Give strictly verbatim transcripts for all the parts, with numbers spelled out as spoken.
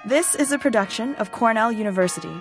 This is a production of Cornell University.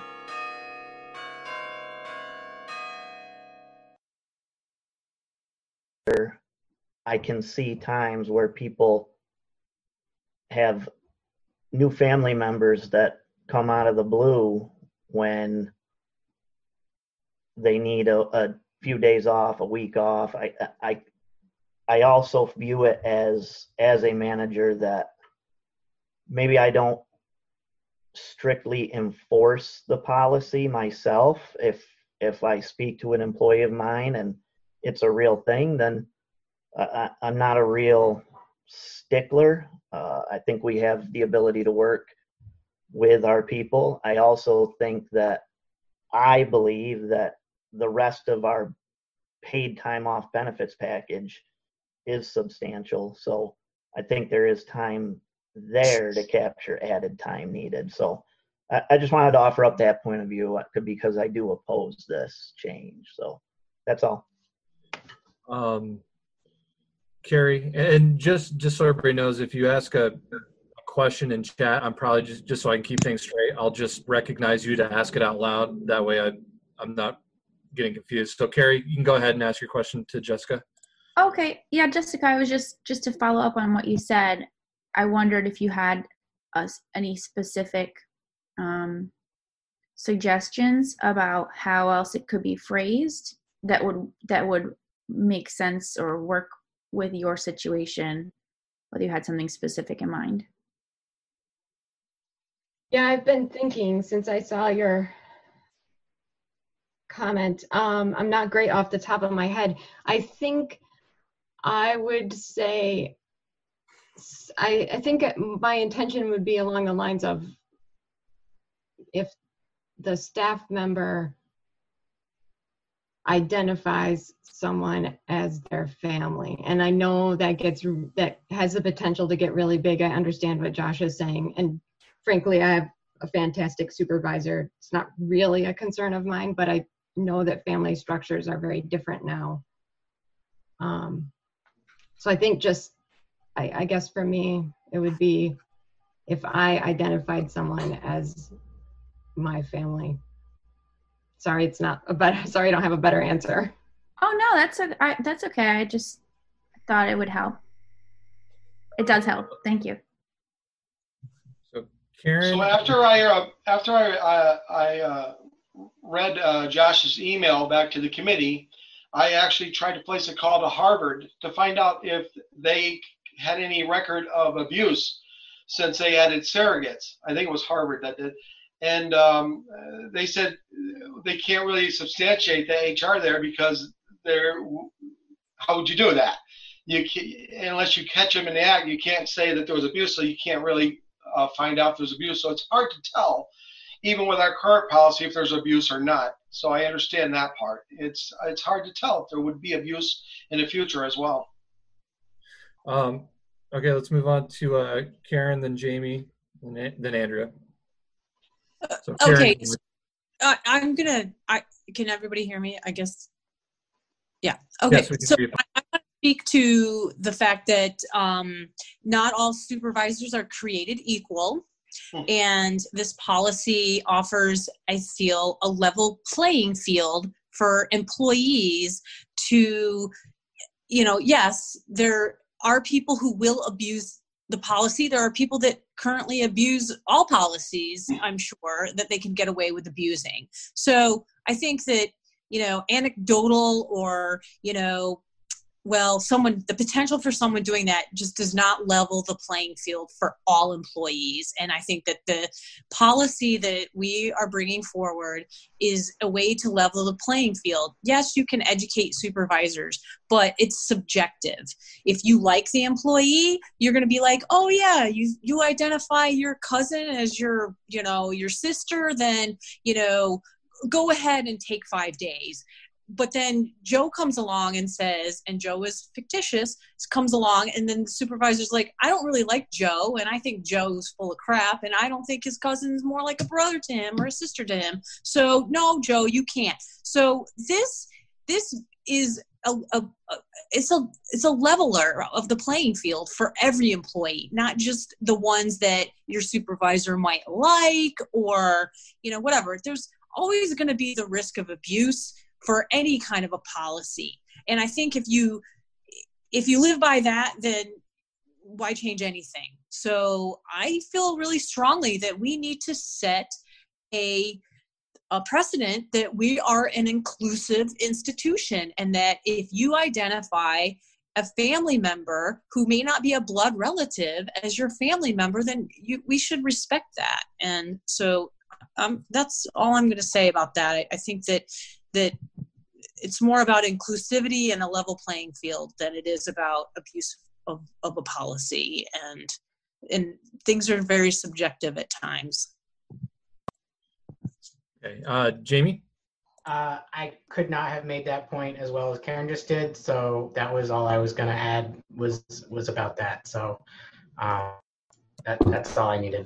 I can see times where people have new family members that come out of the blue when they need a, a few days off, a week off. I, I, I also view it as, as a manager that maybe I don't strictly enforce the policy myself. If, if I speak to an employee of mine and it's a real thing, then uh, I'm not a real stickler. Uh, I think we have the ability to work with our people. I also think that I believe that the rest of our paid time off benefits package is substantial. So I think there is time there to capture added time needed. So I, I just wanted to offer up that point of view because I do oppose this change. So that's all. Um, Carrie, and just just so everybody knows, if you ask a, a question in chat, I'm probably just just so I can keep things straight, I'll just recognize you to ask it out loud. That way I, I'm not getting confused. So Carrie, you can go ahead and ask your question to Jessica. Okay. Yeah, Jessica, I was just, just to follow up on what you said, I wondered if you had us any specific um, suggestions about how else it could be phrased that would that would make sense or work with your situation, whether you had something specific in mind. Yeah, I've been thinking since I saw your comment. Um, I'm not great off the top of my head. I think I would say, I, I think my intention would be along the lines of if the staff member identifies someone as their family. And I know that gets, that has the potential to get really big. I understand what Josh is saying. And frankly, I have a fantastic supervisor. It's not really a concern of mine, but I know that family structures are very different now. Um, so I think just, I, I guess for me, it would be if I identified someone as my family. Sorry, it's not a better, sorry, I don't have a better answer. Oh no, that's a, I, that's okay. I just thought it would help. It does help. Thank you. So Karen. So after I uh, after I uh, I uh, read uh, Josh's email back to the committee, I actually tried to place a call to Harvard to find out if they had any record of abuse since they added surrogates. I think it was Harvard that did. And um, they said they can't really substantiate the H R there because they're, how would you do that? You can, unless you catch them in the act, you can't say that there was abuse, so you can't really uh, find out if there's abuse. So it's hard to tell, even with our current policy, if there's abuse or not. So I understand that part. It's it's hard to tell if there would be abuse in the future as well. Um, okay, let's move on to uh, Karen, then Jamie, and then Andrea. So Karen, okay, so, uh, I'm gonna. I can everybody hear me? I guess. Yeah. Okay. Yes, so I, I want to speak to the fact that um, not all supervisors are created equal, hmm. and this policy offers, I feel, a level playing field for employees to, you know, yes, there are people who will abuse the policy. There are people that currently abuse all policies, I'm sure, that they can get away with abusing. So I think that, you know, anecdotal or, you know, well, someone, the potential for someone doing that just does not level the playing field for all employees. And I think that the policy that we are bringing forward is a way to level the playing field. Yes, you can educate supervisors, but it's subjective. If you like the employee, you're going to be like, oh yeah, you, you identify your cousin as your, you know, your sister, then, you know, go ahead and take five days. But then Joe comes along and says, and Joe is fictitious, comes along, and then the supervisor's like, I don't really like Joe, and I think Joe's full of crap, and I don't think his cousin's more like a brother to him or a sister to him. So no, Joe, you can't. So this this is a, a, a it's a it's a leveler of the playing field for every employee, not just the ones that your supervisor might like, or you know, whatever. There's always going to be the risk of abuse for any kind of a policy. And I think if you if you live by that, then why change anything? So I feel really strongly that we need to set a a precedent that we are an inclusive institution, and that if you identify a family member who may not be a blood relative as your family member, then you, we should respect that. And so um, that's all I'm going to say about that. I, I think that that it's more about inclusivity and a level playing field than it is about abuse of, of a policy. And and things are very subjective at times. Okay, uh, Jamie? Uh, I could not have made that point as well as Karen just did, so that was all I was going to add was was about that. So uh, that, that's all I needed.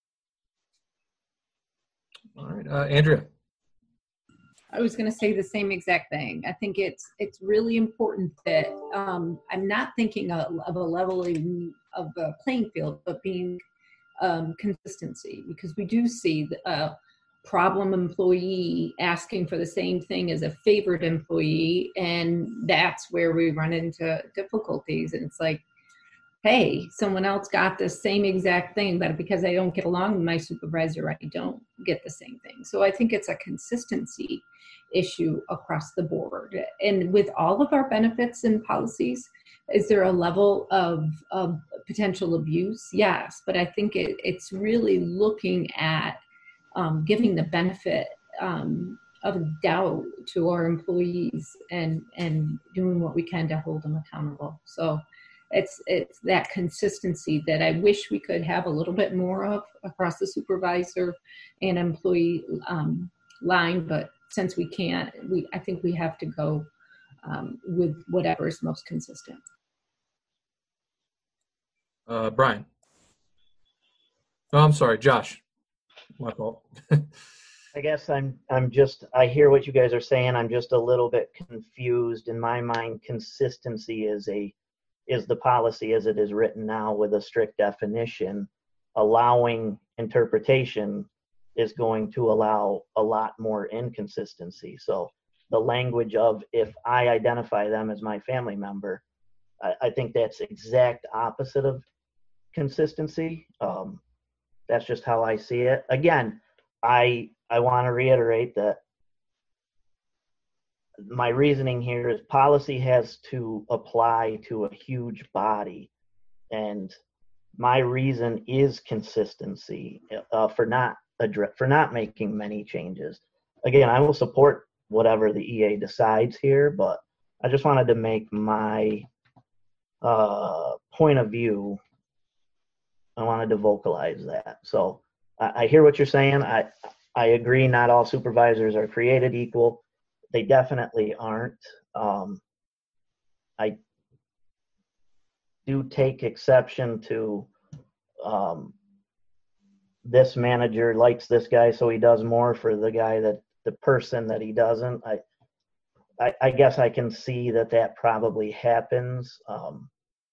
All right, uh, Andrea? I was going to say the same exact thing. I think it's it's really important that um, I'm not thinking of, of a leveling of the playing field, but being um, consistency, because we do see the, uh, problem employee asking for the same thing as a favored employee, and that's where we run into difficulties. And it's like, hey, someone else got the same exact thing, but because I don't get along with my supervisor, I don't get the same thing. So I think it's a consistency issue across the board. And with all of our benefits and policies, is there a level of, of potential abuse? Yes, but I think it, it's really looking at Um, giving the benefit um, of doubt to our employees and and doing what we can to hold them accountable. So it's it's that consistency that I wish we could have a little bit more of across the supervisor and employee um, line, but since we can't, we I think we have to go um, with whatever is most consistent. Uh, Brian? Oh, I'm sorry, Josh. My fault. I guess I'm I'm just I hear what you guys are saying. I'm just a little bit confused. In my mind, consistency is a is the policy as it is written now with a strict definition. Allowing interpretation is going to allow a lot more inconsistency. So the language of if I identify them as my family member, I, I think that's exact opposite of consistency. Um, That's just how I see it. Again, I I want to reiterate that my reasoning here is policy has to apply to a huge body, and my reason is consistency uh, for not address, for not making many changes. Again, I will support whatever the E A decides here, but I just wanted to make my uh, point of view. I wanted to vocalize that. So I, I hear what you're saying. I I agree. Not all supervisors are created equal. They definitely aren't. Um, I do take exception to um, this manager likes this guy, so he does more for the guy that the person that he doesn't. I I, I guess I can see that that probably happens. Um,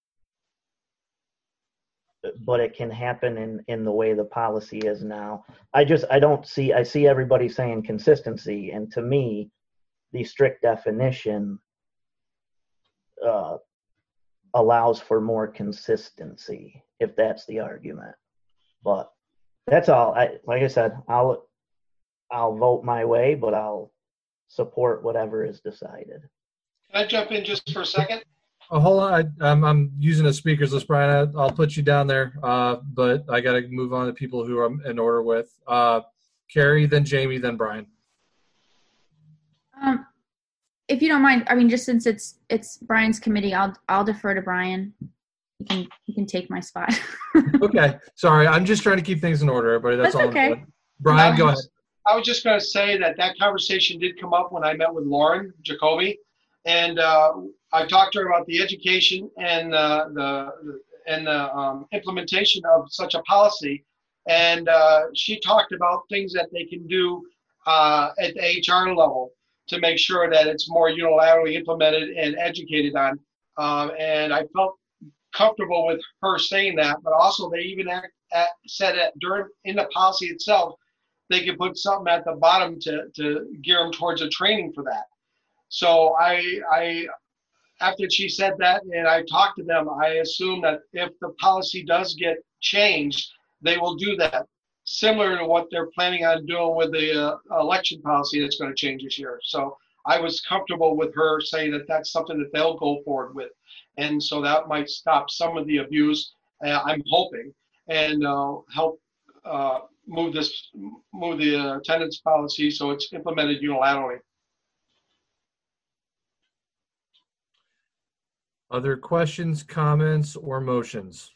but it can happen in, in the way the policy is now. I just, I don't see, I see everybody saying consistency. And to me, the strict definition uh, allows for more consistency, if that's the argument. But that's all. I, like I said, I'll, I'll vote my way, but I'll support whatever is decided. Can I jump in just for a second? Oh, hold on. I, I'm, I'm using a speakers list, Brian. I, I'll put you down there, uh, but I got to move on to people who I'm in order with. Uh, Carrie, then Jamie, then Brian. Um, if you don't mind, I mean, just since it's it's Brian's committee, I'll I'll defer to Brian. You can you can take my spot. Okay. Sorry, I'm just trying to keep things in order, but that's, That's all. okay. I'm doing. Brian, go ahead. I was just going to say that that conversation did come up when I met with Lauren Jacoby, and uh, I talked to her about the education and uh, the and the um, implementation of such a policy, and uh, she talked about things that they can do uh, at the H R level to make sure that it's more unilaterally implemented and educated on. Um, and I felt comfortable with her saying that, but also they even act, at, said it during in the policy itself, they could put something at the bottom to, to gear them towards a training for that. So I, I, after she said that and I talked to them, I assume that if the policy does get changed, they will do that, similar to what they're planning on doing with the uh, election policy that's going to change this year. So I was comfortable with her saying that that's something that they'll go forward with. And so that might stop some of the abuse, uh, I'm hoping, and uh, help uh, move this, move the uh, attendance policy so it's implemented unilaterally. Other questions, comments, or motions?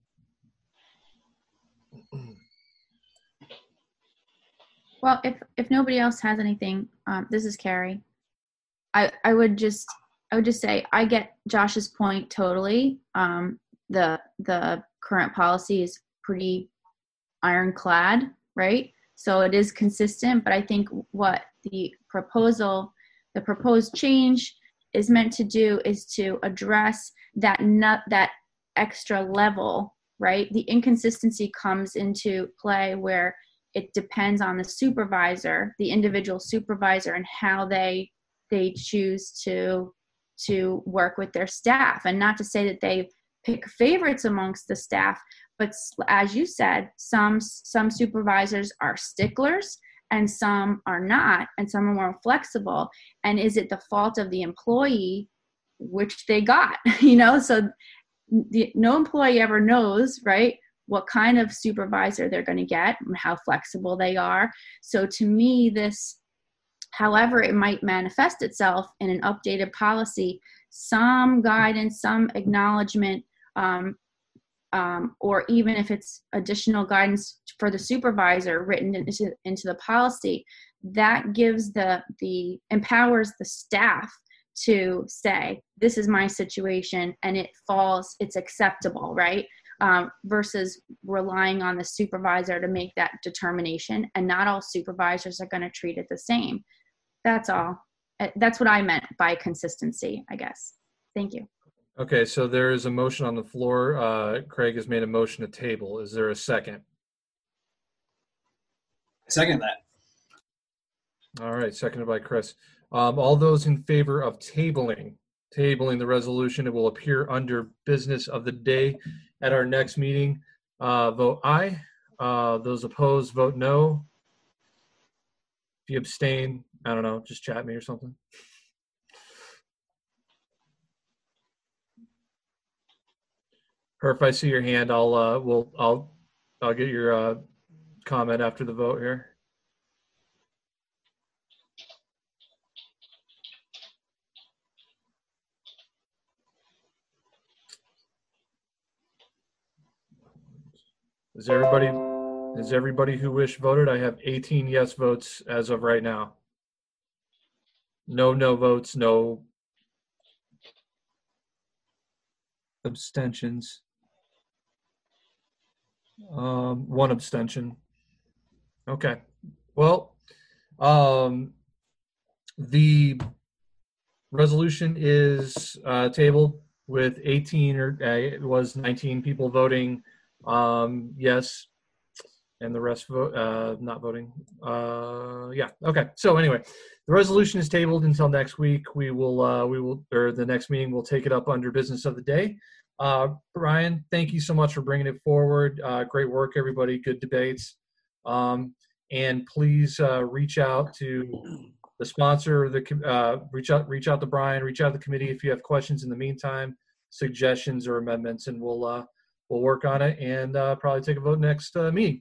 Well, if if nobody else has anything, um, this is Carrie. I I would just I would just say I get Josh's point totally. Um, the the current policy is pretty ironclad, right? So it is consistent, but I think what the proposal, the proposed change is meant to do is to address that nut that extra level, right? The inconsistency comes into play where it depends on the supervisor, the individual supervisor, and how they they choose to to work with their staff. And not to say that they pick favorites amongst the staff, but as you said, some some supervisors are sticklers and some are not, and some are more flexible. And is it the fault of the employee, which they got? You know, so the, no employee ever knows, right, what kind of supervisor they're going to get and how flexible they are. So to me, this, however it might manifest itself in an updated policy, some guidance, some acknowledgement, um, um, or even if it's additional guidance for the supervisor written into, into the policy, that gives the, the empowers the staff to say, this is my situation and it falls, it's acceptable, right? Um, versus relying on the supervisor to make that determination, and not all supervisors are going to treat it the same. That's all. That's what I meant by consistency, I guess. Thank you. Okay, so there is a motion on the floor. Uh, Craig has made a motion to table. Is there a second? Second that. All right, seconded by Chris. Um, all those in favor of tabling, tabling the resolution, it will appear under business of the day at our next meeting. Uh, vote aye. Uh, those opposed, vote no. If you abstain, I don't know, just chat me or something. Or if I see your hand, I'll uh, we'll I'll I'll get your uh, comment after the vote here. Is everybody is everybody who wished voted? I have eighteen yes votes as of right now. No no votes, no abstentions. Um, one abstention. Okay. Well, um, the resolution is uh, tabled with eighteen, or uh, it was nineteen people voting um, yes, and the rest vote uh, not voting. Uh, yeah. Okay. So anyway, the resolution is tabled until next week. We will uh, we will or the next meeting we'll take it up under business of the day. Uh, Brian, thank you so much for bringing it forward. Uh, great work, everybody. Good debates. Um, and please uh, reach out to the sponsor. The uh, reach out, reach out to Brian. Reach out to the committee if you have questions in the meantime, suggestions or amendments, and we'll uh, we'll work on it and uh, probably take a vote next uh, meeting.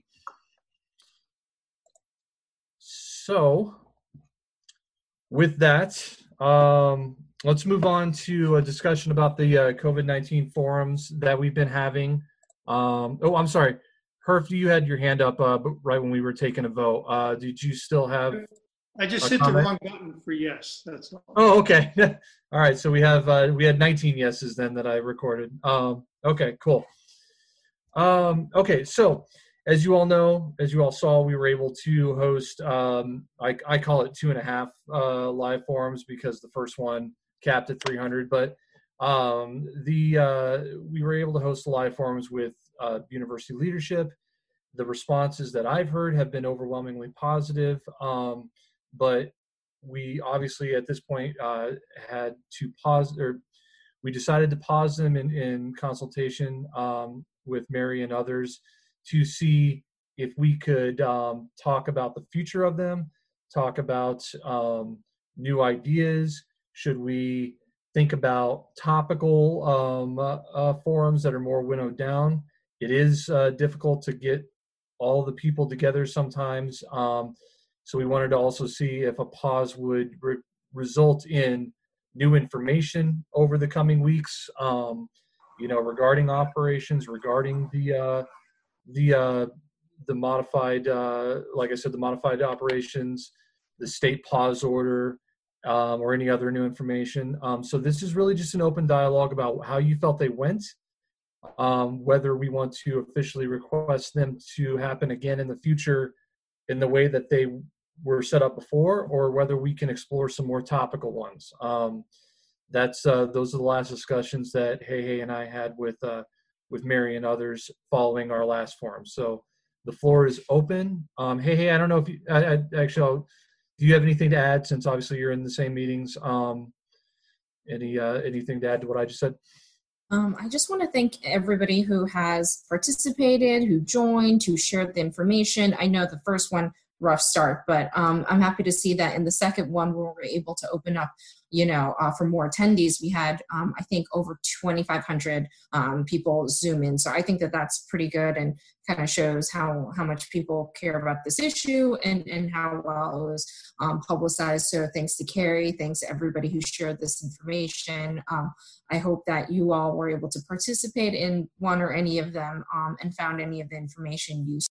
So, with that. Um, Let's move on to a discussion about the uh, COVID nineteen forums that we've been having. Um, oh, I'm sorry. Herf, you had your hand up uh, right when we were taking a vote. Uh, did you still have I just a hit comment? the wrong button for yes. That's all. Oh, okay. All right. So we have uh, we had nineteen yeses then that I recorded. Um, okay, cool. Um, okay, so as you all know, as you all saw, we were able to host, um, I, I call it two and a half uh, live forums because the first one capped at three hundred, but um, the uh, we were able to host live forums with uh, university leadership. The responses that I've heard have been overwhelmingly positive, um, but we obviously at this point uh, had to pause, or we decided to pause them in, in consultation um, with Mary and others to see if we could um, talk about the future of them, talk about um, new ideas. Should we think about topical um, uh, uh, forums that are more winnowed down? It is uh, difficult to get all the people together sometimes. Um, so we wanted to also see if a pause would re- result in new information over the coming weeks, um, you know, regarding operations, regarding the uh, the uh, the modified, uh, like I said, the modified operations, the state pause order, um, or any other new information. Um, so this is really just an open dialogue about how you felt they went, um, whether we want to officially request them to happen again in the future in the way that they were set up before, or whether we can explore some more topical ones. Um, that's uh, those are the last discussions that Hey Hey and I had with uh, with Mary and others following our last forum. So the floor is open. Um, Hey Hey, I don't know if you I, I, actually, I'll, do you have anything to add, since obviously you're in the same meetings? Um, any uh, anything to add to what I just said? Um, I just want to thank everybody who has participated, who joined, who shared the information. I know the first one, rough start, but um, I'm happy to see that in the second one, where we're able to open up, you know, uh, for more attendees. We had, um, I think, over twenty-five hundred um, people Zoom in. So I think that that's pretty good, and kind of shows how, how much people care about this issue, and, and how well it was um, publicized. So thanks to Carrie, thanks to everybody who shared this information. Um, I hope that you all were able to participate in one or any of them um, and found any of the information useful.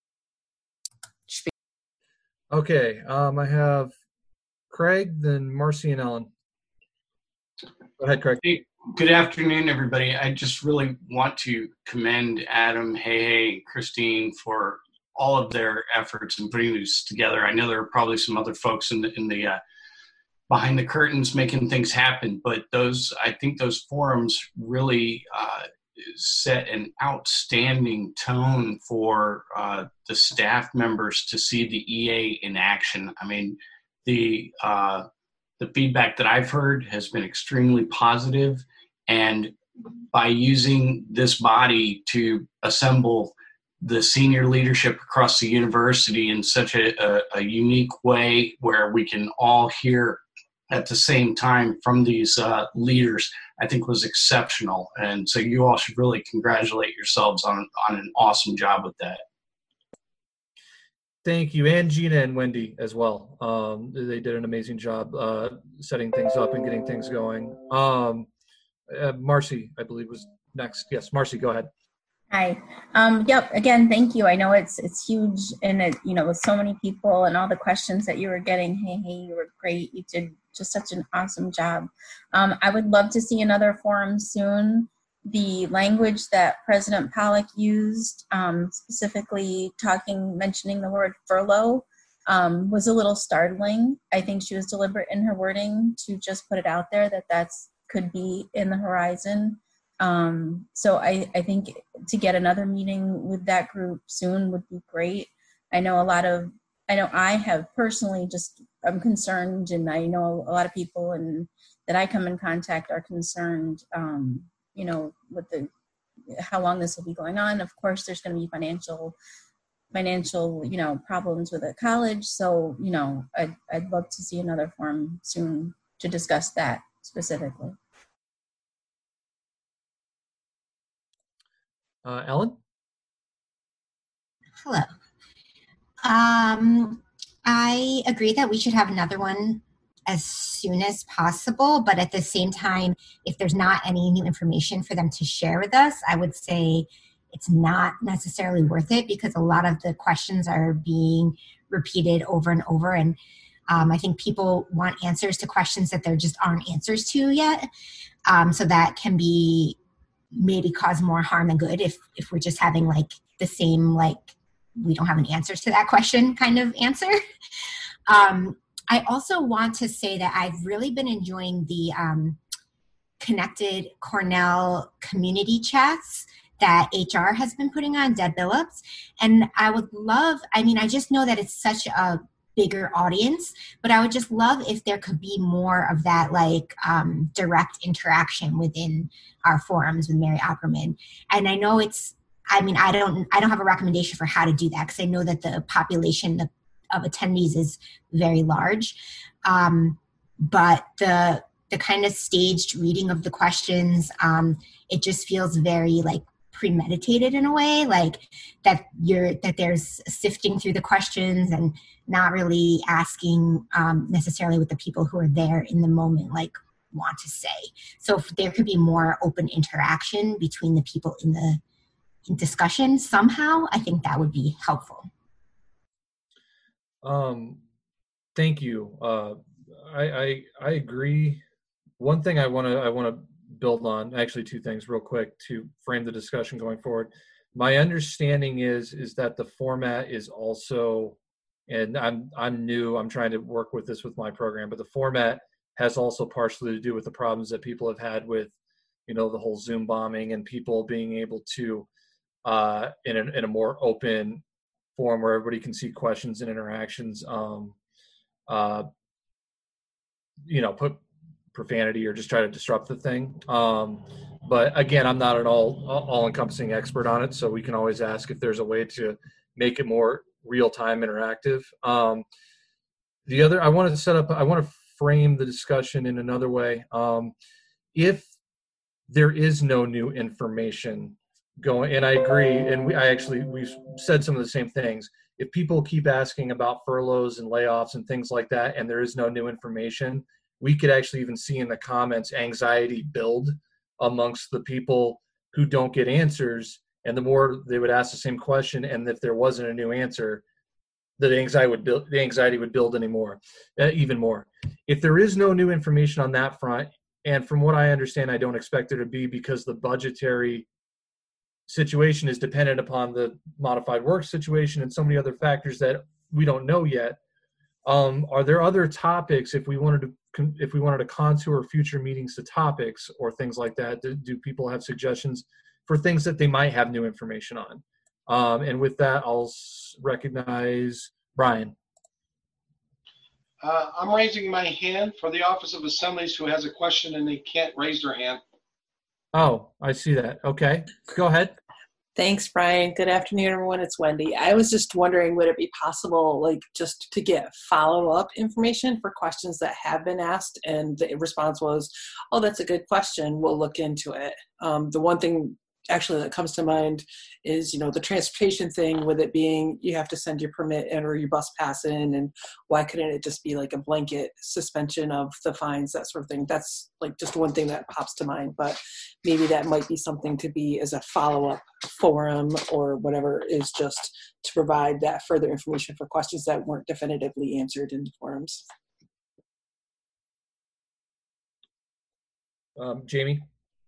Okay, um, I have Craig, then Marcy and Ellen. Go ahead, Craig. Hey, good afternoon, everybody. I just really want to commend Adam, Hey Hey, Christine for all of their efforts in putting these together. I know there are probably some other folks in the, in the uh, behind the curtains making things happen, but those, I think those forums really uh, set an outstanding tone for uh, the staff members to see the E A in action. I mean, the uh, the feedback that I've heard has been extremely positive, and by using this body to assemble the senior leadership across the university in such a, a, a unique way, where we can all hear at the same time from these uh, leaders, I think was exceptional. And so you all should really congratulate yourselves on, on an awesome job with that. Thank you, and Gina and Wendy as well. Um, they did an amazing job uh, setting things up and getting things going. Um, uh, Marcy, I believe, was next. Yes, Marcy, go ahead. Hi. Um, yep. Again, thank you. I know it's it's huge, and it, you know, with so many people and all the questions that you were getting. Hey, hey, you were great. You did just such an awesome job. Um, I would love to see another forum soon. The language that President Pollock used, um, specifically talking, mentioning the word furlough, um, was a little startling. I think she was deliberate in her wording to just put it out there that that's could be in the horizon. Um, so I, I think to get another meeting with that group soon would be great. I know a lot of, I know I have personally just, I'm concerned, and I know a lot of people and that I come in contact are concerned, um, you know, with the, how long this will be going on. Of course, there's going to be financial, financial, you know, problems with a college. So, you know, I'd, I'd love to see another forum soon to discuss that specifically. Uh, Ellen? Hello. Um, I agree that we should have another one as soon as possible, but at the same time, if there's not any new information for them to share with us, I would say it's not necessarily worth it, because a lot of the questions are being repeated over and over, and um, I think people want answers to questions that there just aren't answers to yet. Um, so that can be maybe cause more harm than good if if we're just having like the same like we don't have an answer to that question kind of answer. Um, I also want to say that I've really been enjoying the um, Connected Cornell community chats that H R has been putting on, Deb Billups. And I would love, I mean, I just know that it's such a bigger audience, but I would just love if there could be more of that like um, direct interaction within our forums with Mary Opperman. And I know it's, I mean, I don't, I don't have a recommendation for how to do that because I know that the population of, of attendees is very large. Um, but the, the kind of staged reading of the questions, um, it just feels very like premeditated in a way, like that you're, that there's sifting through the questions and not really asking um, necessarily what the people who are there in the moment like want to say. So if there could be more open interaction between the people in the in discussion somehow, I think that would be helpful. Um, thank you. Uh, I, I I agree. One thing I want to I want to build on, actually two things real quick to frame the discussion going forward. My understanding is is that the format is also, and I'm I'm new, I'm trying to work with this with my program, but the format has also partially to do with the problems that people have had with, you know, the whole Zoom bombing and people being able to, uh, in a, in a more open forum where everybody can see questions and interactions, um, uh, you know, put profanity or just try to disrupt the thing. Um, but again, I'm not an all all encompassing expert on it, so we can always ask if there's a way to make it more real-time interactive. Um, the other, I want to set up, I want to frame the discussion in another way. Um, if there is no new information going, and I agree, and we, I actually, we've said some of the same things. If people keep asking about furloughs and layoffs and things like that, and there is no new information, we could actually even see in the comments anxiety build amongst the people who don't get answers. And the more they would ask the same question, and if there wasn't a new answer, the anxiety would build, the anxiety would build anymore, uh, even more. If there is no new information on that front, and from what I understand, I don't expect there to be, because the budgetary situation is dependent upon the modified work situation and so many other factors that we don't know yet. Um, are there other topics, if we wanted to if we wanted to contour future meetings to topics or things like that, do, do people have suggestions for things that they might have new information on? Um, and with that, I'll recognize Brian. Uh, I'm raising my hand for the Office of Assemblies who has a question and they can't raise their hand. Oh, I see that. Okay, go ahead. Thanks, Brian. Good afternoon, everyone. It's Wendy. I was just wondering, would it be possible, like, just to get follow-up information for questions that have been asked? And the response was, oh, that's a good question. We'll look into it. Um, the one thing actually that comes to mind is, you know, the transportation thing, with it being you have to send your permit in or your bus pass in, and why couldn't it just be like a blanket suspension of the fines, that sort of thing. That's like just one thing that pops to mind, but maybe that might be something to be as a follow-up forum or whatever, is just to provide that further information for questions that weren't definitively answered in the forums. Um, Jamie?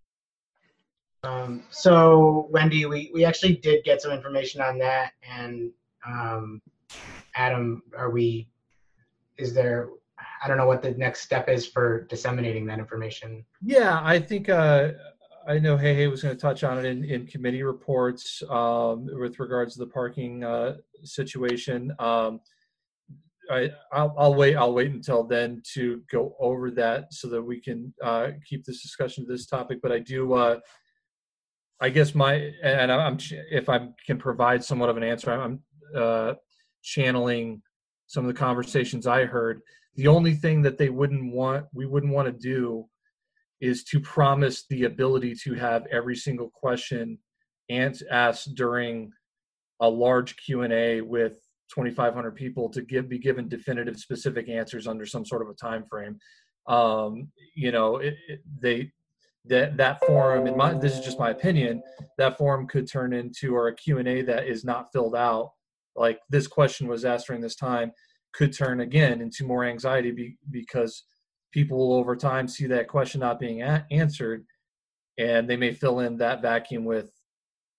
Um, so Wendy, we, we actually did get some information on that, and um, Adam, are we, is there, I don't know what the next step is for disseminating that information. Yeah, I think, uh, I know Hey Hey was going to touch on it in, in committee reports um, with regards to the parking uh, situation. Um, I, I'll, I'll wait. I'll wait until then to go over that so that we can uh, keep this discussion to this topic. But I do, uh, I guess my, and I'm, if I can provide somewhat of an answer, I'm uh, channeling some of the conversations I heard. The only thing that they wouldn't want, we wouldn't want to do, is to promise the ability to have every single question asked during a large Q and A with twenty-five hundred people to give be given definitive, specific answers under some sort of a time frame. Um, you know, it, it, they that that forum, in my, this is just my opinion, that forum could turn into, or a Q and A that is not filled out, like this question was asked during this time, could turn again into more anxiety be, because people will over time see that question not being a- answered, and they may fill in that vacuum with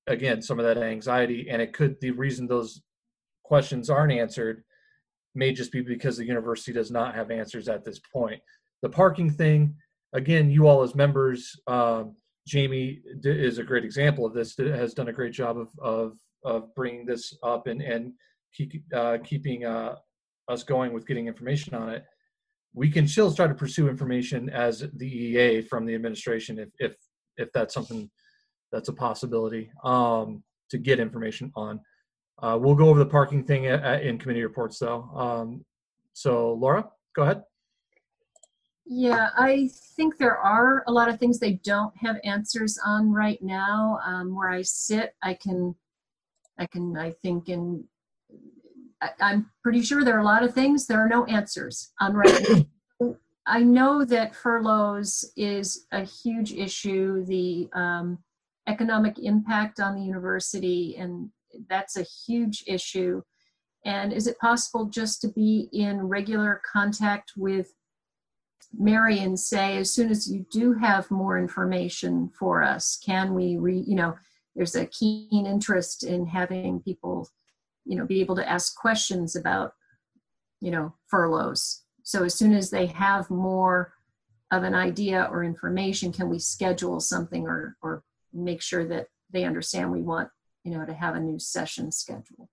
again, some of that anxiety, and it could, the reason those questions aren't answered may just be because the university does not have answers at this point. The parking thing, again, you all as members, um, Jamie is a great example of this, has done a great job of, of, of bringing this up and, and keep, uh, keeping uh, us going with getting information on it. We can still try to pursue information as the E A from the administration if, if, if that's something that's a possibility um, to get information on. Uh, we'll go over the parking thing at, at, in committee reports though. Um, so Laura, go ahead. Yeah, I think there are a lot of things they don't have answers on right now. Um, where I sit, I can, I can, I think in, I, I'm pretty sure there are a lot of things there are no answers on right now. I know that furloughs is a huge issue, the um, economic impact on the university, and that's a huge issue. And is it possible just to be in regular contact with Mary and say, as soon as you do have more information for us, can we re, you know, there's a keen interest in having people, you know, be able to ask questions about, you know, furloughs. So as soon as they have more of an idea or information, can we schedule something or, or make sure that they understand we want, you know, to have a new session scheduled?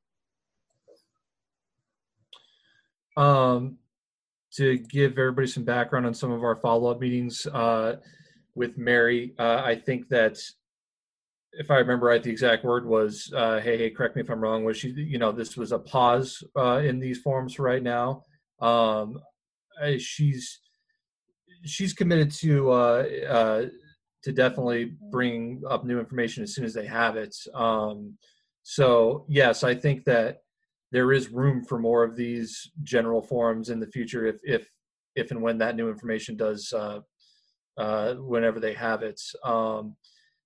Um, to give everybody some background on some of our follow-up meetings uh, with Mary, uh, I think that if I remember right, the exact word was, uh, hey, hey, correct me if I'm wrong, was she, you know, this was a pause uh, in these forums right now. Um, she's, she's committed to, uh, uh, to definitely bring up new information as soon as they have it. Um, so yes, I think that there is room for more of these general forums in the future if if if and when that new information does uh, uh, whenever they have it. Um,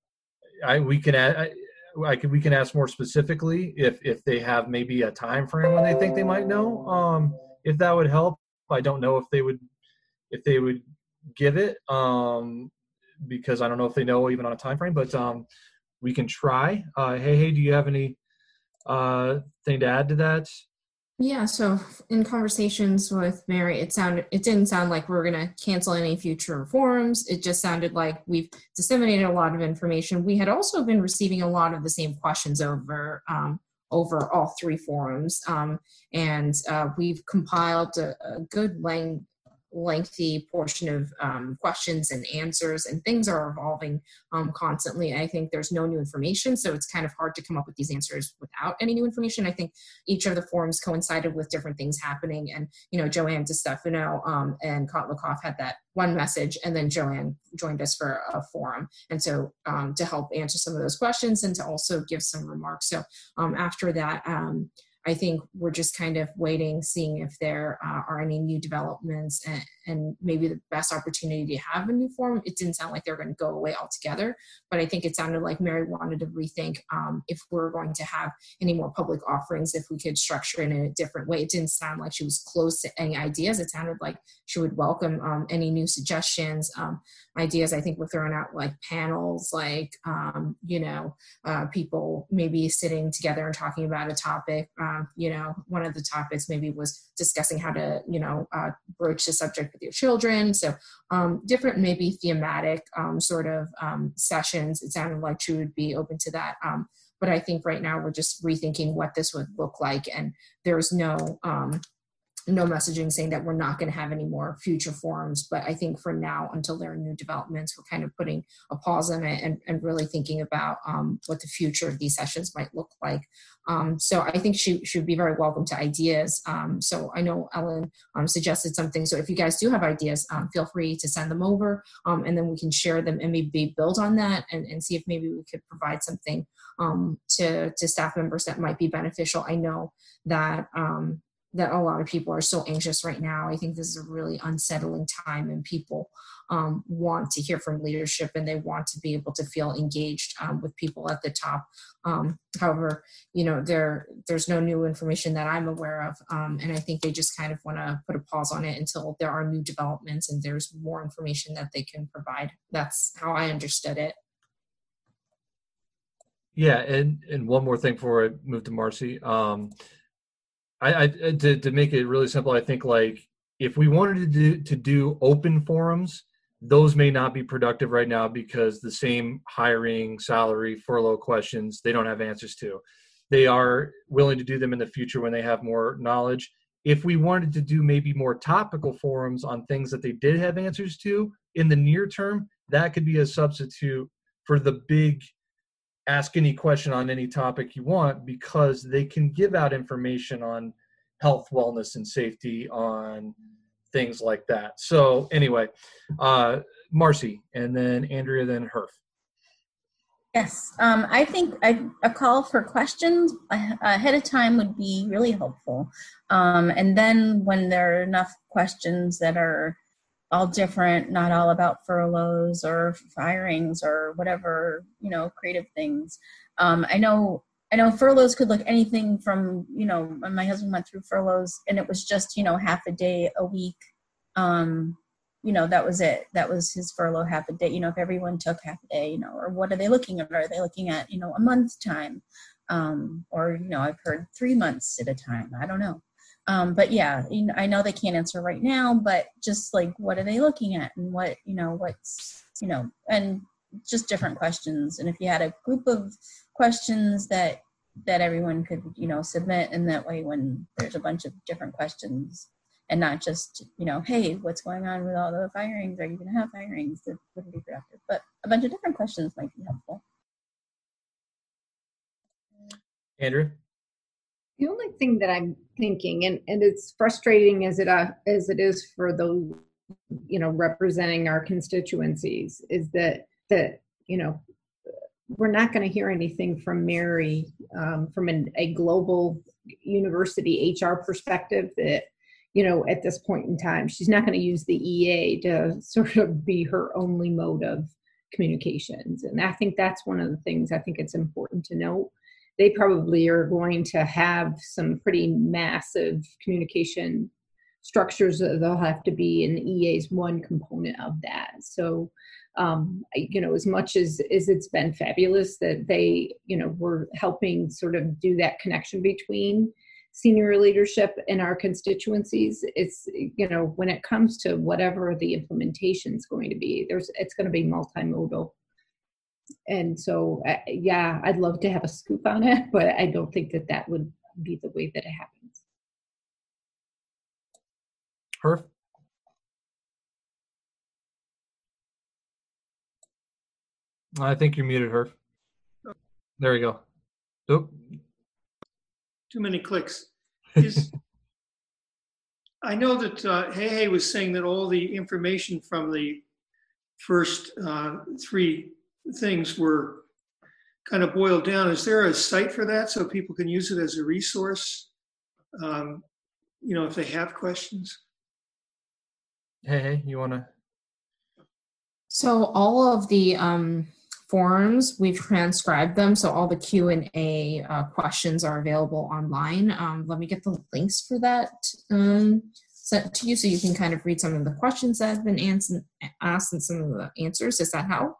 I we can I, I can we can ask more specifically if if they have maybe a time frame when they think they might know. Um, if that would help. I don't know if they would if they would give it um, because I don't know if they know even on a time frame. But um, we can try. Uh, hey, hey, do you have any uh thing to add to that? Yeah, so in conversations with Mary, it sounded it didn't sound like we were going to cancel any future forums. It just sounded like we've disseminated a lot of information. We had also been receiving a lot of the same questions over um, over all three forums, um, and uh, we've compiled a, a good length. lengthy portion of um, questions and answers, and things are evolving um, constantly. I think there's no new information, so it's kind of hard to come up with these answers without any new information. I think each of the forums coincided with different things happening, and you know, Joanne DeStefano um, and Kotlakoff had that one message, and then Joanne joined us for a forum, and so um, to help answer some of those questions and to also give some remarks. So um, after that, um, I think we're just kind of waiting, seeing if there uh, are any new developments and, and maybe the best opportunity to have a new forum. It didn't sound like they're going to go away altogether, but I think it sounded like Mary wanted to rethink um, if we're going to have any more public offerings, if we could structure it in a different way. It didn't sound like she was close to any ideas. It sounded like she would welcome um, any new suggestions, um, ideas. I think we're throwing out like panels, like, um, you know, uh, people maybe sitting together and talking about a topic. Um, you know, one of the topics maybe was discussing how to, you know, uh, broach the subject with your children. So um, different, maybe thematic um, sort of um, sessions. It sounded like she would be open to that. Um, but I think right now we're just rethinking what this would look like. And there's no, um, no messaging saying that we're not going to have any more future forums. But I think for now, until there are new developments, we're kind of putting a pause on it and, and really thinking about um, what the future of these sessions might look like. Um, so I think she should be very welcome to ideas. Um, so I know Ellen um, suggested something. So if you guys do have ideas, um, feel free to send them over um, and then we can share them and maybe build on that and, and see if maybe we could provide something um, to, to staff members that might be beneficial. I know that um, that a lot of people are so anxious right now. I think this is a really unsettling time and people um, want to hear from leadership and they want to be able to feel engaged um, with people at the top. Um, however, you know, there there's no new information that I'm aware of. Um, and I think they just kind of want to put a pause on it until there are new developments and there's more information that they can provide. That's how I understood it. Yeah, and and one more thing before I move to Marcy. Um, I, I to to make it really simple, I think like if we wanted to do to do open forums, those may not be productive right now because the same hiring, salary, furlough questions they don't have answers to. They are willing to do them in the future when they have more knowledge. If we wanted to do maybe more topical forums on things that they did have answers to in the near term, that could be a substitute for the big ask any question on any topic you want, because they can give out information on health, wellness, and safety on things like that. So anyway, uh, Marcy, and then Andrea, then Herf. Yes, um, I think I, a call for questions ahead of time would be really helpful. Um, and then when there are enough questions that are all different, not all about furloughs or firings or whatever, you know, creative things. Um, I know, I know furloughs could look anything from, you know, when my husband went through furloughs and it was just, you know, half a day a week. Um, you know, that was it. That was his furlough, half a day. You know, if everyone took half a day, you know, or what are they looking at? Are they looking at, you know, a month's time? Um, or, you know, I've heard three months at a time. I don't know. Um, but yeah, you know, I know they can't answer right now, but just like, what are they looking at and what, you know, what's, you know, and just different questions. And if you had a group of questions that, that everyone could, you know, submit, and that way when there's a bunch of different questions and not just, you know, hey, what's going on with all the firings? Are you going to have firings? That wouldn't be productive, but a bunch of different questions might be helpful. Andrew? The only thing that I'm thinking, and, and it's frustrating as it uh, as it is for those, you know, representing our constituencies, is that that you know we're not going to hear anything from Mary um, from an, a global university H R perspective. That you know at this point in time, she's not going to use the E A to sort of be her only mode of communications, and I think that's one of the things I think it's important to note. They probably are going to have some pretty massive communication structures that they'll have to be, and E A is one component of that. So, um, you know, as much as, as it's been fabulous that they, you know, were helping sort of do that connection between senior leadership and our constituencies, it's, you know, when it comes to whatever the implementation is going to be, there's, it's going to be multimodal. And so, uh, yeah, I'd love to have a scoop on it, but I don't think that that would be the way that it happens. Herf? I think you're muted, Herf. There we go. Oop. Too many clicks. Is, I know that uh, Hey Hey was saying that all the information from the first uh, three things were kind of boiled down. Is there a site for that so people can use it as a resource, um, you know, if they have questions? Hey, hey, you want to? So all of the um, forums, we've transcribed them. So all the Q and A uh, questions are available online. Um, let me get the links for that um, sent to you so you can kind of read some of the questions that have been answered, asked and some of the answers. Does that help?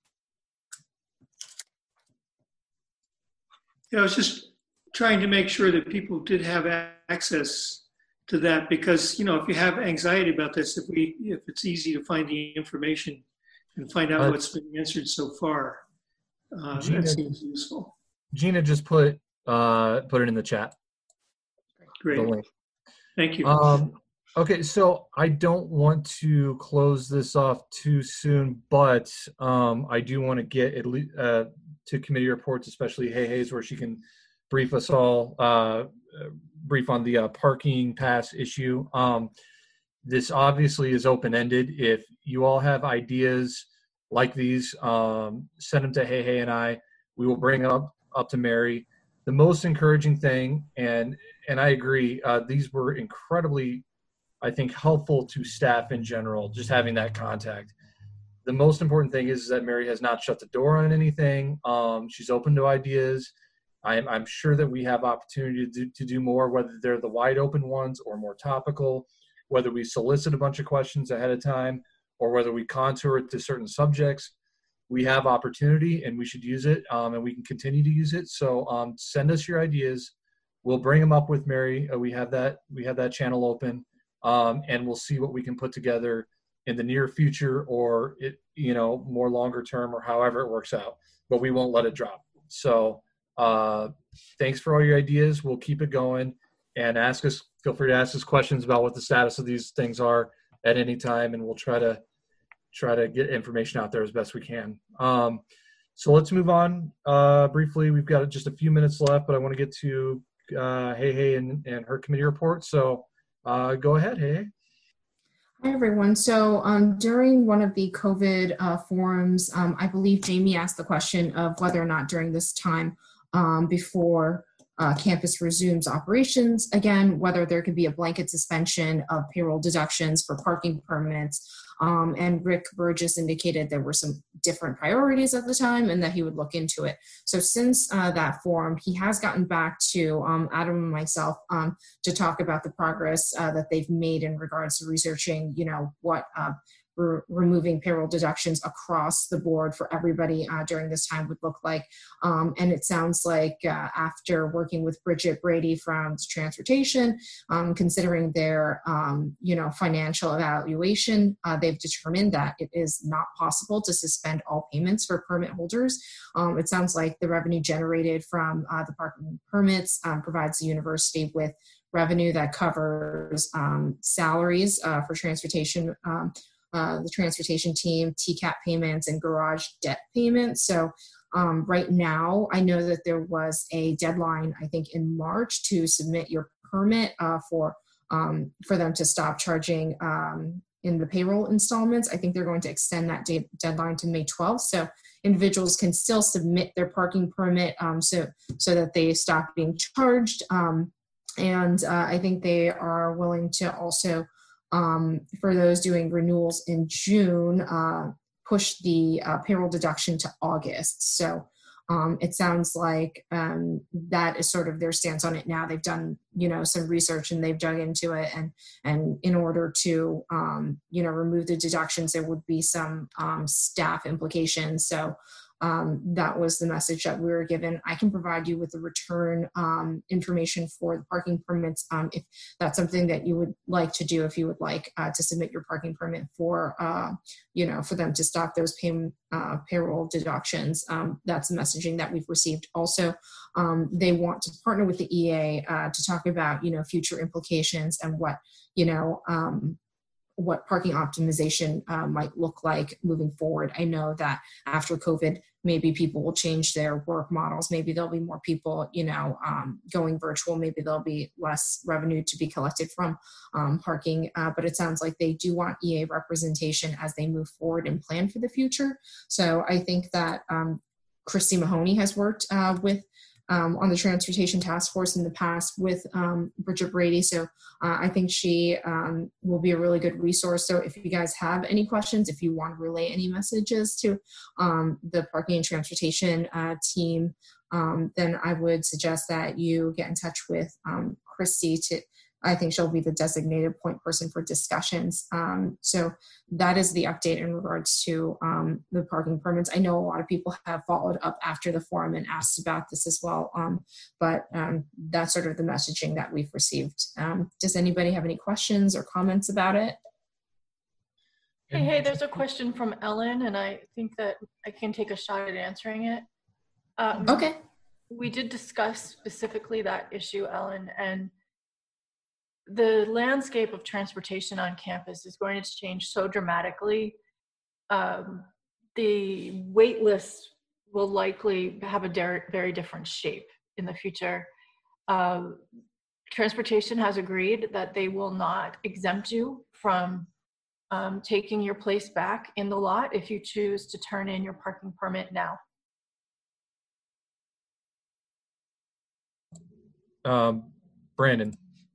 Yeah, I was just trying to make sure that people did have access to that, because, you know, if you have anxiety about this, if we, if it's easy to find the information and find out uh, what's been answered so far, uh, Gina, that seems useful. Gina just put uh, put it in the chat. Great. The link. Thank you. Um, okay, so I don't want to close this off too soon, but um, I do want to get at least uh, to committee reports, especially Hey Hey's, where she can brief us all, uh, brief on the uh, parking pass issue. Um, this obviously is open-ended. If you all have ideas like these, um, send them to Hey Hey and I. We will bring it up, up to Mary. The most encouraging thing, and and I agree, uh, these were incredibly, I think, helpful to staff in general, just having that contact. The most important thing is, is that Mary has not shut the door on anything. Um, she's open to ideas. I'm, I'm sure that we have opportunity to do, to do more, whether they're the wide open ones or more topical, whether we solicit a bunch of questions ahead of time or whether we contour it to certain subjects. we have opportunity and we should use it, um, and we can continue to use it. So um, send us your ideas. We'll bring them up with Mary. Uh, we have that we have that channel open, um, and we'll see what we can put together in the near future, or it you know more longer term, or however it works out. But we won't let it drop. So uh, thanks for all your ideas. We'll keep it going, and ask us. Feel free to ask us questions about what the status of these things are at any time, and we'll try to try to get information out there as best we can. Um, so let's move on uh, briefly. We've got just a few minutes left, but I want to get to uh, Hey Hey and, and her committee report. So uh, go ahead, Hey Hey. Hi, everyone. So um, during one of the COVID uh, forums, um, I believe Jamie asked the question of whether or not during this time um, before uh, campus resumes operations again, whether there could be a blanket suspension of payroll deductions for parking permits. Um, and Rick Burgess indicated there were some different priorities at the time and that he would look into it. So since uh, that forum, he has gotten back to um, Adam and myself um, to talk about the progress uh, that they've made in regards to researching, you know, what uh, re- removing payroll deductions across the board for everybody uh, during this time would look like. Um, and it sounds like uh, after working with Bridget Brady from transportation, um, considering their, um, you know, financial evaluation, uh, they've determined that it is not possible to suspend all payments for permit holders. Um, it sounds like the revenue generated from uh, the parking permits um, provides the university with revenue that covers um, salaries uh, for transportation, um, uh, the transportation team, T CAP payments, and garage debt payments. So um, right now, I know that there was a deadline, I think in March, to submit your permit uh, for um, for them to stop charging um, in the payroll installments. I think they're going to extend that date, deadline to May twelfth. So individuals can still submit their parking permit um, so, so that they stop being charged. Um, and uh, I think they are willing to also, um, for those doing renewals in June, uh, push the uh, payroll deduction to August. So um, it sounds like um, that is sort of their stance on it now. They've done, you know, some research and they've dug into it. And, and in order to, um, you know, remove the deductions, there would be some um, staff implications. So um, that was the message that we were given. I can provide you with the return um, information for the parking permits um, if that's something that you would like to do, if you would like uh, to submit your parking permit for, uh, you know, for them to stop those pay, uh, payroll deductions. Um, that's the messaging that we've received. Also, um, they want to partner with the E A uh, to talk about, you know, future implications and what, you know, um, what parking optimization uh, might look like moving forward. I know that after COVID, maybe people will change their work models. Maybe there'll be more people, you know, um, going virtual. Maybe there'll be less revenue to be collected from um, parking. Uh, but it sounds like they do want E A representation as they move forward and plan for the future. So I think that um, Christy Mahoney has worked uh, with Um, on the transportation task force in the past with um, Bridget Brady. So uh, I think she um, will be a really good resource. So if you guys have any questions, if you want to relay any messages to um, the parking and transportation uh, team, um, then I would suggest that you get in touch with um, Christy to, I think she'll be the designated point person for discussions. Um, so that is the update in regards to um, the parking permits. I know a lot of people have followed up after the forum and asked about this as well, um, but um, that's sort of the messaging that we've received. Um, does anybody have any questions or comments about it? Hey, hey, there's a question from Ellen, and I think that I can take a shot at answering it. Um, okay. We did discuss specifically that issue, Ellen, and the landscape of transportation on campus is going to change so dramatically. Um, the wait list will likely have a de- very different shape in the future. Uh, transportation has agreed that they will not exempt you from um, taking your place back in the lot if you choose to turn in your parking permit now. Um, Brandon.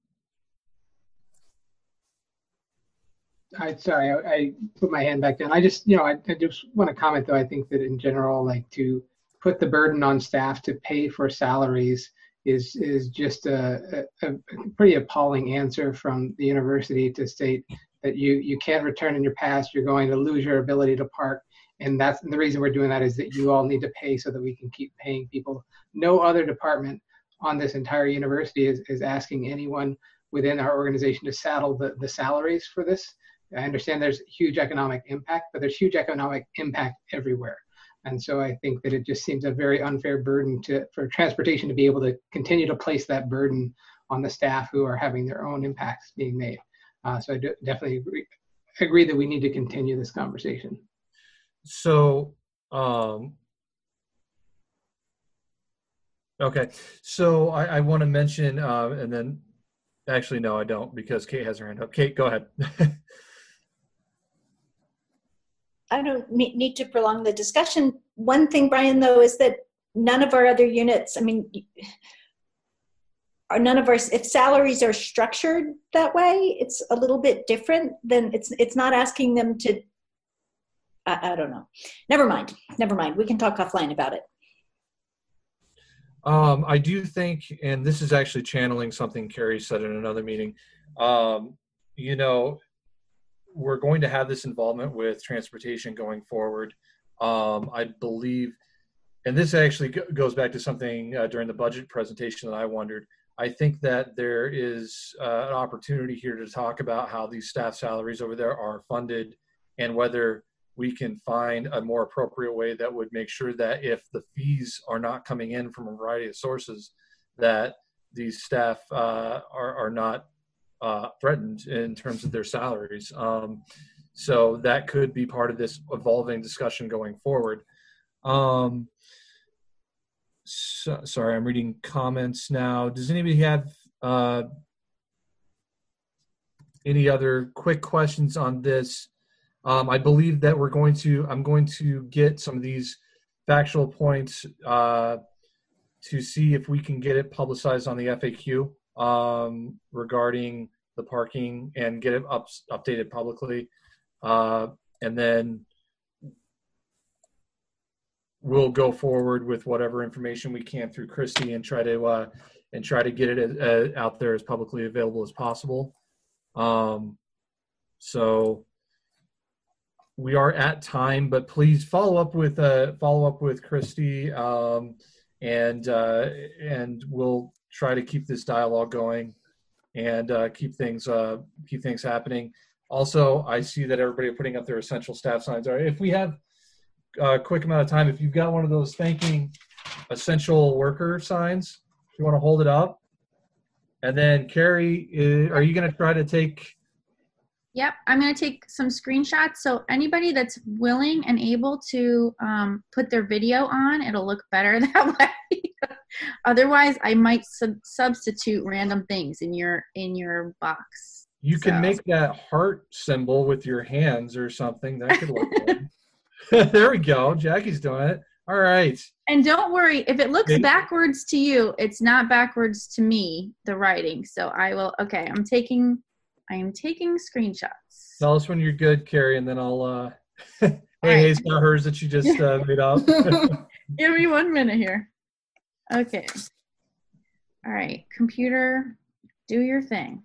I sorry, I, I put my hand back down. I just, you know, I, I just want to comment though. I think that in general, like to put the burden on staff to pay for salaries is is just a, a, a pretty appalling answer from the university to state that you you can't return in your past. You're going to lose your ability to park, And that's the reason we're doing that is that you all need to pay so that we can keep paying people. No other department on this entire university is, is asking anyone within our organization to saddle the, the salaries for this. I understand there's huge economic impact, but there's huge economic impact everywhere. And so I think that it just seems a very unfair burden to, for transportation to be able to continue to place that burden on the staff who are having their own impacts being made. Uh, so I do definitely agree, agree that we need to continue this conversation. So, um, okay. So I, I want to mention, uh, and then actually, no, I don't, because Kate has her hand up. Kate, go ahead. I don't need to prolong the discussion. One thing, Brian, though, is that none of our other units, I mean, are none of our, if salaries are structured that way, it's a little bit different than, it's it's not asking them to, I, I don't know. Never mind, never mind. We can talk offline about it. Um, I do think, and this is actually channeling something Carrie said in another meeting, um, you know, we're going to have this involvement with transportation going forward. Um, I believe, and this actually goes back to something uh, during the budget presentation that I wondered. I think that there is uh, an opportunity here to talk about how these staff salaries over there are funded and whether we can find a more appropriate way that would make sure that if the fees are not coming in from a variety of sources, that these staff uh, are, are not uh, threatened in terms of their salaries. Um, so that could be part of this evolving discussion going forward. Um, so, sorry, I'm reading comments now. Does anybody have uh, any other quick questions on this? Um, I believe that we're going to, I'm going to get some of these factual points uh, to see if we can get it publicized on the F A Q um, regarding the parking and get it up, updated publicly. Uh, and then we'll go forward with whatever information we can through Christy and try to, uh, and try to get it uh, out there as publicly available as possible. Um, so, we are at time, but please follow up with uh, follow up with Christy, um, and uh, and we'll try to keep this dialogue going and uh, keep things uh, keep things happening. Also, I see that everybody are putting up their essential staff signs. All right, if we have a quick amount of time, if you've got one of those thanking essential worker signs, if you want to hold it up, and then Carrie, are you going to try to take? Yep, I'm going to take some screenshots. So anybody that's willing and able to um, put their video on, it'll look better that way. Otherwise, I might sub substitute random things in your in your box. You so. can make that heart symbol with your hands or something. That could look good. There we go. Jackie's doing it. All right. And don't worry, if it looks backwards to you, it's not backwards to me, the writing. So I will, okay, I'm taking... I am taking screenshots. Tell us when you're good, Carrie, and then I'll, uh, hey, hey, it's not hers that she just uh, made up. Give me one minute here. Okay. All right, computer, do your thing.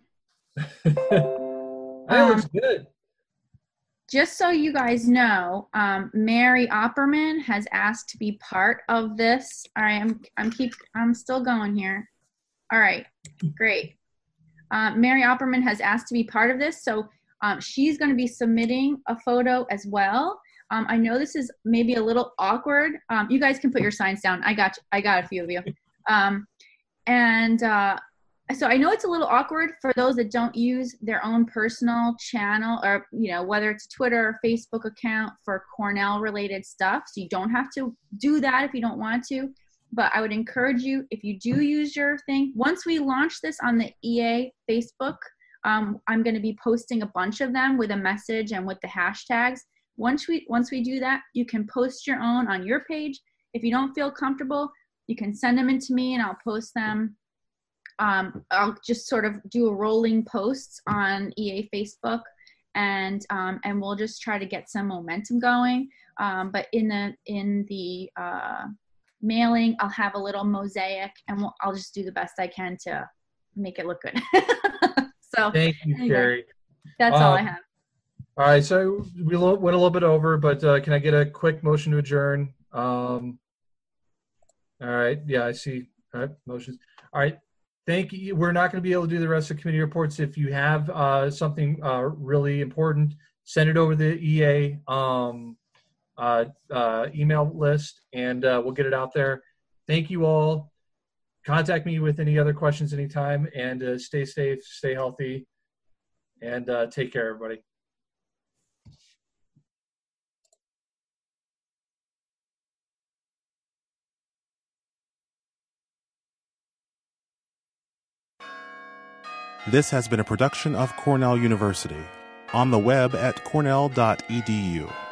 That um, looks good. Just so you guys know, um, Mary Opperman has asked to be part of this. All right, I'm, I'm keep, I'm still going here. All right, great. Uh, Mary Opperman has asked to be part of this, so um, she's going to be submitting a photo as well. Um, I know this is maybe a little awkward. Um, you guys can put your signs down. I got you. I got a few of you. Um, and uh, so I know it's a little awkward for those that don't use their own personal channel, or you know, whether it's a Twitter or Facebook account for Cornell-related stuff. So you don't have to do that if you don't want to. But I would encourage you, if you do use your thing, once we launch this on the E A Facebook, um, I'm going to be posting a bunch of them with a message and with the hashtags. Once we once we do that, you can post your own on your page. If you don't feel comfortable, you can send them in to me and I'll post them. Um, I'll just sort of do a rolling posts on E A Facebook, and um, and we'll just try to get some momentum going. Um, but in the in the uh, mailing, I'll have a little mosaic, and we'll, I'll just do the best I can to make it look good. So thank you, Carrie. That's uh, all I have. All right, so we lo- went a little bit over, but uh, can I get a quick motion to adjourn? Um, all right, yeah, I see. All right, motions. All right, thank you. We're not going to be able to do the rest of the committee reports. If you have uh, something uh, really important, send it over the E A um, uh, uh, email list, and uh, we'll get it out there. Thank you all. Contact me with any other questions anytime, and uh, stay safe, stay healthy, and uh, take care, everybody. This has been a production of Cornell University. On the web at cornell dot e d u.